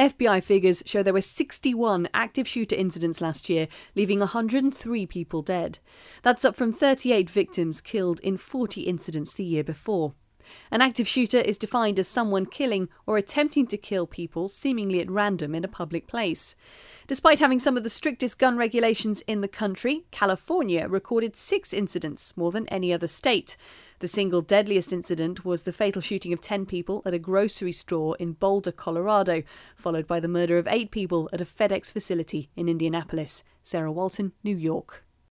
FBI figures show there were 61 active shooter incidents last year, leaving 103 people dead. That's up from 38 victims killed in 40 incidents the year before. An active shooter is defined as someone killing or attempting to kill people seemingly at random in a public place. Despite having some of the strictest gun regulations in the country, California recorded 6 incidents, more than any other state. The single deadliest incident was the fatal shooting of 10 people at a grocery store in Boulder, Colorado, followed by the murder of 8 people at a FedEx facility in Indianapolis. Sarah Walton, New York.